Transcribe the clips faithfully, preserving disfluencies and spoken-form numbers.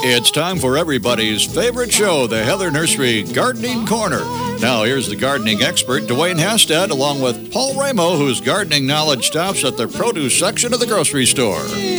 It's time for everybody's favorite show, the Heather Nursery Gardening Corner. Now, here's the gardening expert, Dwayne Hastad, along with Paul Ramo, whose gardening knowledge stops at the produce section of the grocery store.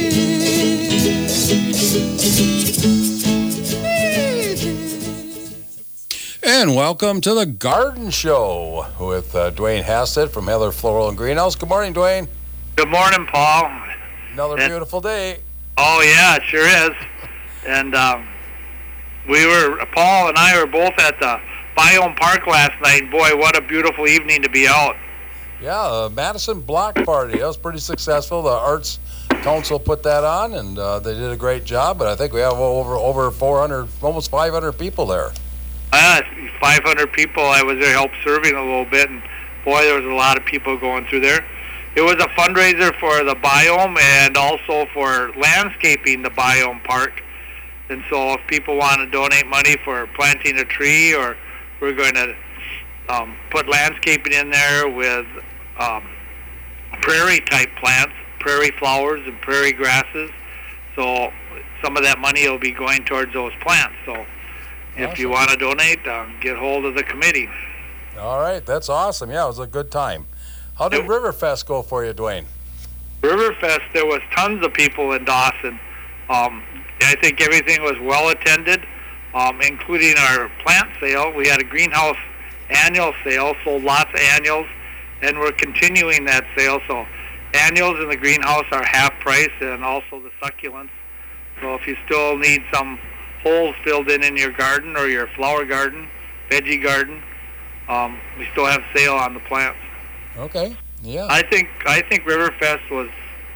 And welcome to the Garden Show with uh, Dwayne Hastad from Heather Floral and Greenhouse. Good morning, Dwayne. Good morning, Paul. Another and, beautiful day. Oh, yeah, it sure is. And um, we were, Paul and I were both at the Biome Park last night. Boy, what a beautiful evening to be out. Yeah, uh, Madison Block Party. That was pretty successful. The Arts Council put that on, and uh, they did a great job. But I think we have over over four hundred, almost five hundred people there. Uh, five hundred people. I was there help serving a little bit, and boy, there was a lot of people going through there. It was a fundraiser for the biome and also for landscaping the Biome Park. And so if people want to donate money for planting a tree, or we're going to um, put landscaping in there with um, prairie-type plants, prairie flowers and prairie grasses. So some of that money will be going towards those plants. So if awesome. you want to donate, uh, get hold of the committee. All right, that's awesome. Yeah, it was a good time. How did Riverfest go for you, Dwayne? Riverfest, there was tons of people in Dawson. Um, I think everything was well attended, um, including our plant sale. We had a greenhouse annual sale, sold lots of annuals, and we're continuing that sale. So annuals in the greenhouse are half price, and also the succulents. So if you still need some holes filled in in your garden or your flower garden, veggie garden, um, we still have sale on the plants. Okay, yeah. I think I think Riverfest was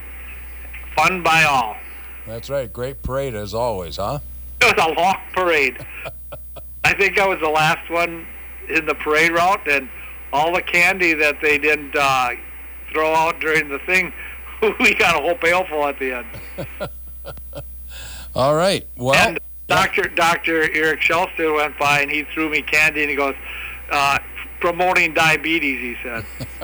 fun by all. That's right. Great parade as always, huh? It was a long parade. I think I was the last one in the parade route, and all the candy that they didn't uh, throw out during the thing, we got a whole pail full at the end. All right. Well, and Doctor Doctor Eric Shelston went by, and he threw me candy, and he goes, uh, promoting diabetes, he said.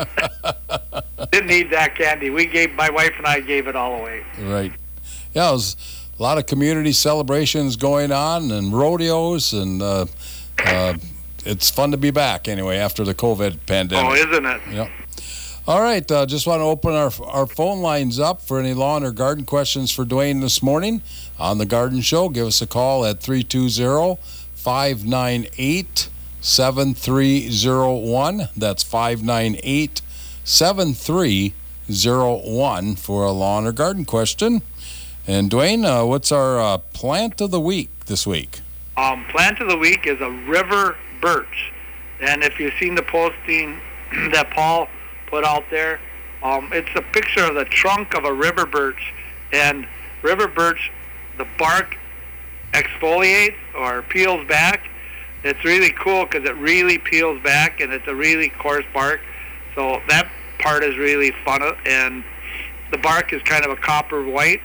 Didn't need that candy. We gave, my wife and I gave it all away. Right. Yeah, it was a lot of community celebrations going on and rodeos, and uh, uh, it's fun to be back anyway after the COVID pandemic. Oh, isn't it? Yep. All right, uh, just want to open our our phone lines up for any lawn or garden questions for Dwayne this morning on the Garden Show. Give us a call at three two zero, five nine eight, seven three zero one. That's five nine eight, seven three zero one for a lawn or garden question. And Dwayne, uh, what's our uh, plant of the week this week? Um, plant of the week is a river birch. And if you've seen the posting that Paul put out there, um, it's a picture of the trunk of a river birch. And river birch, the bark exfoliates or peels back. It's really cool because it really peels back, and it's a really coarse bark. So that part is really fun. And the bark is kind of a copper white.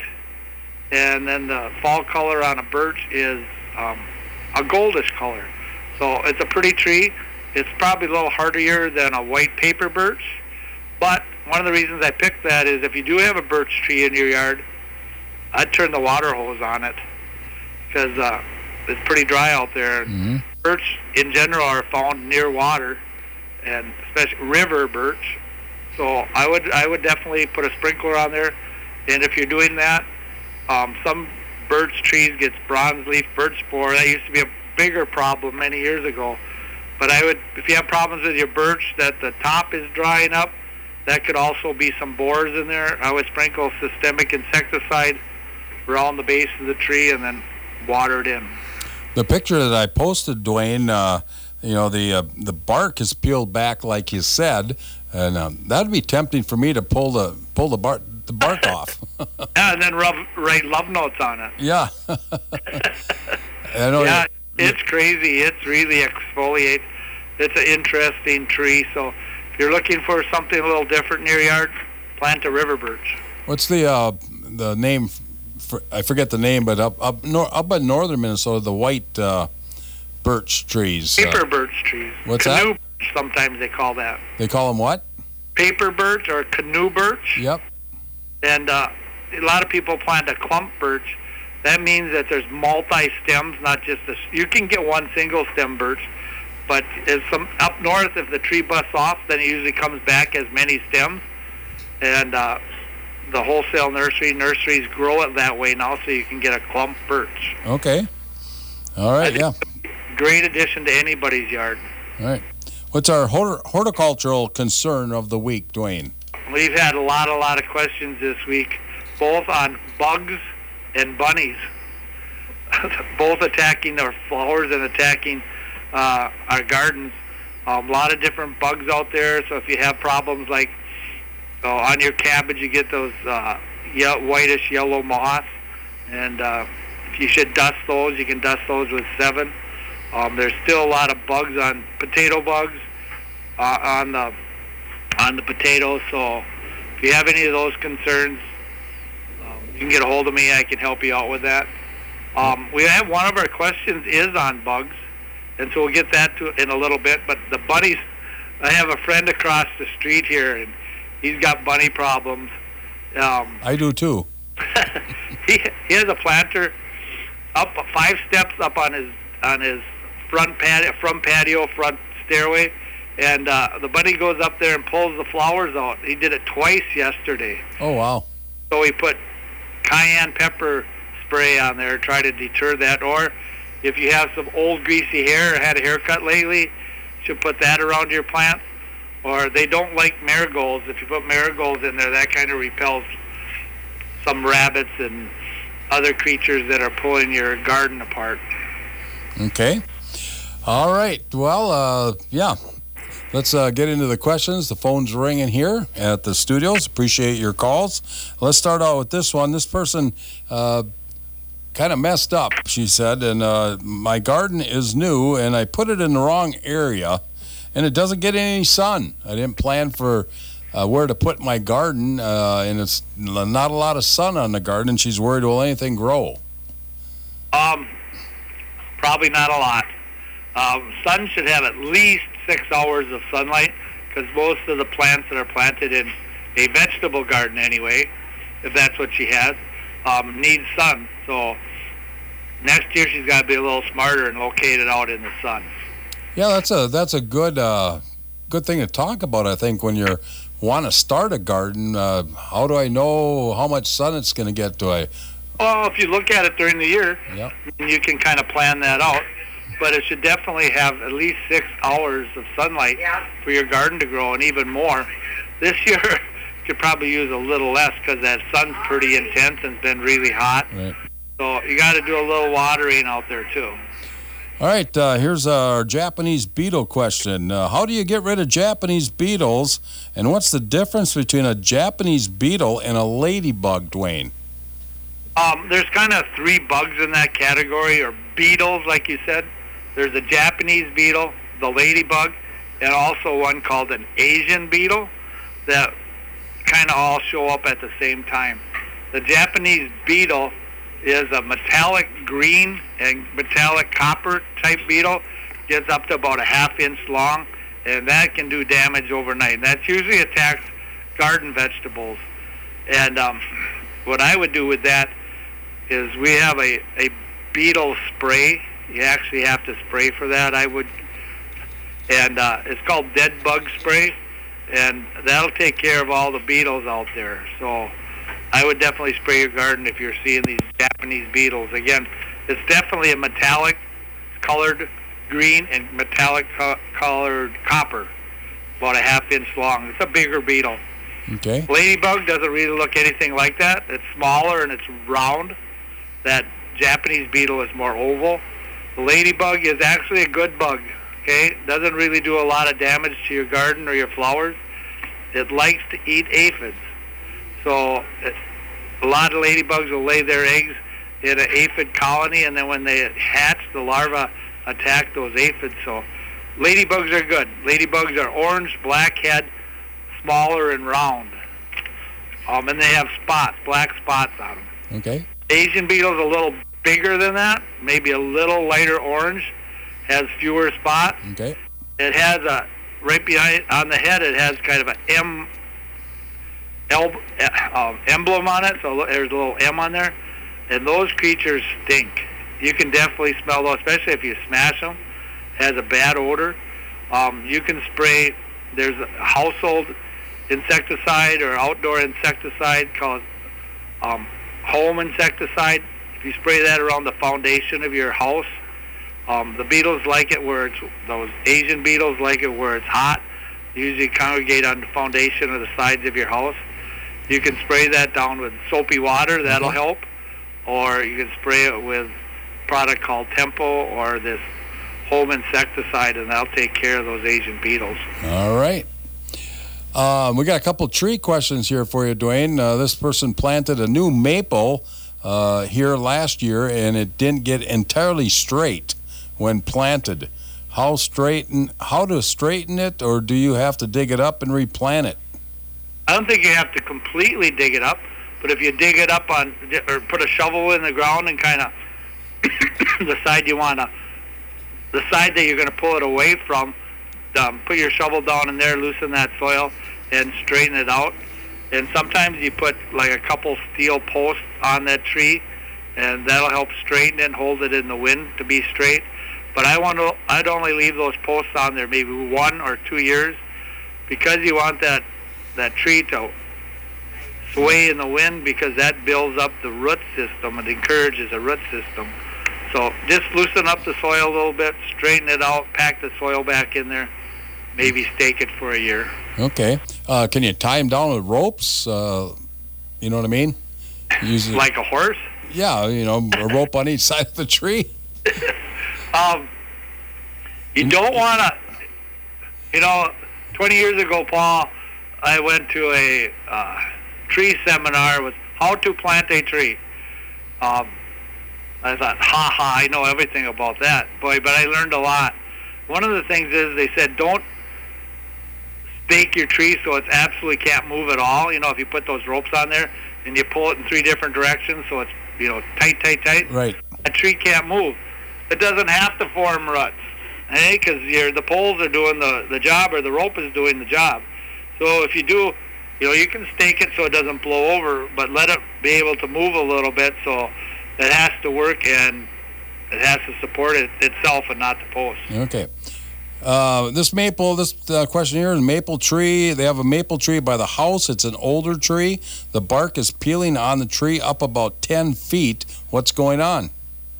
And then the fall color on a birch is um, a goldish color. So it's a pretty tree. It's probably a little hardier than a white paper birch. But one of the reasons I picked that is if you do have a birch tree in your yard, I'd turn the water hose on it because uh, it's pretty dry out there. Mm-hmm. Birch in general are found near water, and especially river birch. So I would I would definitely put a sprinkler on there. And if you're doing that, Um, some birch trees get bronze leaf birch spore. That used to be a bigger problem many years ago. But I would, if you have problems with your birch that the top is drying up, that could also be some borers in there. I would sprinkle systemic insecticide around the base of the tree and then water it in. The picture that I posted, Dwayne, uh, you know, the uh, the bark is peeled back like you said, and um, that'd be tempting for me to pull the pull the bark. the bark off. Yeah, and then rub, write love notes on it. Yeah. I know yeah, it's crazy. It's really exfoliates. It's an interesting tree. So if you're looking for something a little different in your yard, plant a river birch. What's the uh, the name? For, I forget the name, but up up, nor, up in northern Minnesota, the white uh, birch trees. Paper uh, birch trees. What's Canoe that? Birch, sometimes they call that. They call them what? Paper birch or canoe birch. Yep. And uh, a lot of people plant a clump birch, that means that there's multi-stems, not just a, you can get one single stem birch, but as some up north, if the tree busts off, then it usually comes back as many stems. And uh, the wholesale nursery nurseries grow it that way now, so you can get a clump birch. Okay. All right, yeah. Great addition to anybody's yard. All right. What's our hort- horticultural concern of the week, Dwayne? We've had a lot, a lot of questions this week, both on bugs and bunnies, both attacking our flowers and attacking uh, our gardens. Um, a lot of different bugs out there, so if you have problems like uh, on your cabbage, you get those uh, ye- whitish yellow moths, and uh, if you should dust those, you can dust those with Sevin. Um, there's still a lot of bugs on potato bugs uh, on the on the potatoes, so if you have any of those concerns, um, you can get a hold of me. I can help you out with that. Um, we have one of our questions is on bugs, and so we'll get that to in a little bit. But the bunnies, I have a friend across the street here, and he's got bunny problems. Um, I do too. he, he has a planter up five steps up on his on his front patio, front patio, front stairway. And uh, the bunny goes up there and pulls the flowers out. He did it twice yesterday. Oh, wow. So he put cayenne pepper spray on there to try to deter that. Or if you have some old greasy hair or had a haircut lately, you should put that around your plants. Or they don't like marigolds. If you put marigolds in there, that kind of repels some rabbits and other creatures that are pulling your garden apart. Okay. All right. Well, uh, yeah. Let's uh, get into the questions. The phone's ringing here at the studios. Appreciate your calls. Let's start out with this one. This person uh, kind of messed up, she said, and uh, my garden is new, and I put it in the wrong area, and it doesn't get any sun. I didn't plan for uh, where to put my garden, uh, and it's not a lot of sun on the garden, and she's worried, will anything grow? Um, probably not a lot. Um, sun should have at least six hours of sunlight, because most of the plants that are planted in a vegetable garden anyway, if that's what she has, um, need sun. So next year she's got to be a little smarter and locate it out in the sun. Yeah, that's a that's a good uh, good thing to talk about, I think, when you want to start a garden. Uh, how do I know how much sun it's going to get? Do I? Well, if you look at it during the year, yeah. you can kind of plan that out. But it should definitely have at least six hours of sunlight yeah. for your garden to grow, and even more. This year, you could probably use a little less because that sun's pretty intense and it's been really hot. Right. So you got to do a little watering out there, too. All right, uh, here's our Japanese beetle question. Uh, how do you get rid of Japanese beetles, and what's the difference between a Japanese beetle and a ladybug, Dwayne? Um, there's kind of three bugs in that category, or beetles, like you said. There's a Japanese beetle, the ladybug, and also one called an Asian beetle that kind of all show up at the same time. The Japanese beetle is a metallic green and metallic copper type beetle. Gets up to about a half inch long, and that can do damage overnight. And that usually attacks garden vegetables. And um, what I would do with that is we have a, a beetle spray. You actually have to spray for that, I would. And uh, it's called dead bug spray, and that'll take care of all the beetles out there. So I would definitely spray your garden if you're seeing these Japanese beetles. Again, it's definitely a metallic colored green and metallic co- colored copper, about a half inch long. It's a bigger beetle. Okay. Ladybug doesn't really look anything like that. It's smaller and it's round. That Japanese beetle is more oval. The ladybug is actually a good bug, okay? Doesn't really do a lot of damage to your garden or your flowers. It likes to eat aphids. So it, a lot of ladybugs will lay their eggs in an aphid colony, and then when they hatch, the larvae attack those aphids. So ladybugs are good. Ladybugs are orange, black head, smaller and round. Um, and they have spots, black spots on them. Okay. Asian beetle's a little bigger than that, maybe a little lighter orange, has fewer spots. Okay. It has a, right behind, on the head, it has kind of an M, El, uh, emblem on it, so there's a little M on there. and those creatures stink. You can definitely smell those, especially if you smash them. It has a bad odor. Um, you can spray, there's a household insecticide or outdoor insecticide called um, home insecticide. If you spray that around the foundation of your house, um, the beetles like it where it's, those Asian beetles like it where it's hot. They usually congregate on the foundation or the sides of your house. You can spray that down with soapy water, that'll help. Or you can spray it with a product called Tempo or this home insecticide, and that'll take care of those Asian beetles. All right. Um, we got a couple tree questions here for you, Dwayne. Uh, this person planted a new maple uh, here last year, and it didn't get entirely straight when planted. How straighten? How to straighten it, or do you have to dig it up and replant it? I don't think you have to completely dig it up, but if you dig it up on, or put a shovel in the ground and kind of the side you want to, the side that you're going to pull it away from, um, put your shovel down in there, loosen that soil, and straighten it out. And sometimes you put like a couple steel posts on that tree, and that'll help straighten it and hold it in the wind to be straight. But I want to, I'd only leave those posts on there maybe one or two years, because you want that that tree to sway in the wind, because that builds up the root system. It encourages a root system. So just loosen up the soil a little bit, straighten it out, pack the soil back in there, maybe stake it for a year. Okay. Uh, can you tie them down with ropes? Uh, you know what I mean? Use it, like a horse? Yeah, you know, a rope on each side of the tree. um, you don't want to, you know, twenty years ago, Paul, I went to a uh, tree seminar with how to plant a tree. Um, I thought, ha ha, I know everything about that. Boy, but I learned a lot. One of the things is they said don't stake your tree so it absolutely can't move at all. You know, if you put those ropes on there and you pull it in three different directions so it's, you know, tight, tight, tight. Right. A tree can't move. It doesn't have to form ruts, hey, because the poles are doing the, the job, or the rope is doing the job. So if you do, you know, you can stake it so it doesn't blow over, but let it be able to move a little bit, so it has to work and it has to support it itself and not the post. Okay. Uh, this maple, this uh, question here is maple tree. They have a maple tree by the house. It's an older tree. The bark is peeling on the tree up about ten feet. What's going on?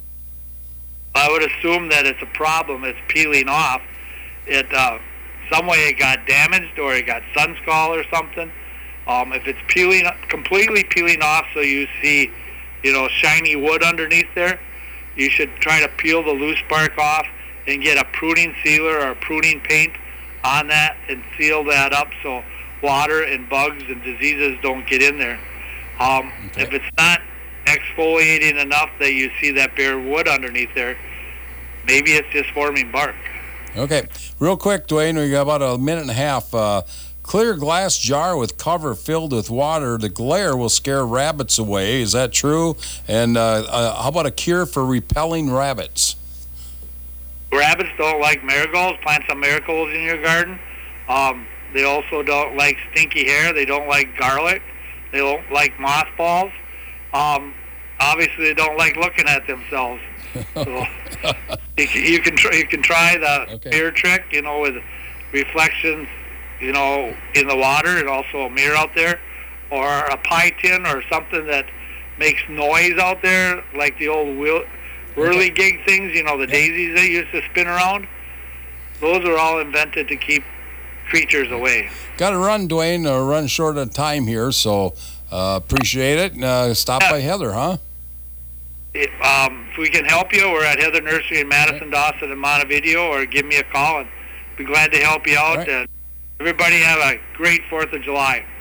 I would assume that it's a problem. It's peeling off. It uh, some way it got damaged, or it got sun scald or something. Um, if it's peeling, completely peeling off, so you see, you know, shiny wood underneath there, you should try to peel the loose bark off and get a pruning sealer or a pruning paint on that and seal that up so water and bugs and diseases don't get in there. Um, okay. If it's not exfoliating enough that you see that bare wood underneath there, maybe it's just forming bark. Okay. Real quick, Dwayne, we got about a minute and a half. Uh, clear glass jar with cover filled with water. The glare will scare rabbits away. Is that true? And uh, uh, how about a cure for repelling rabbits? Rabbits don't like marigolds. Plant some marigolds in your garden. Um, they also don't like stinky hair. They don't like garlic. They don't like mothballs. Um, obviously, they don't like looking at themselves. So you, can, you can try. You can try the okay. mirror trick. You know, with reflections. You know, in the water, and also a mirror out there, or a pie tin, or something that makes noise out there, like the old wheel. Whirligig things, you know, the daisies they used to spin around. Those are all invented to keep creatures away. Got to run, Dwayne, or run short of time here, so uh, appreciate it. Uh, stop yeah. by Heather, huh? If, um, if we can help you, we're at Heather Nursery in Madison, right. Dawson, and Montevideo, or give me a call, and be glad to help you out. Right. And everybody have a great fourth of July.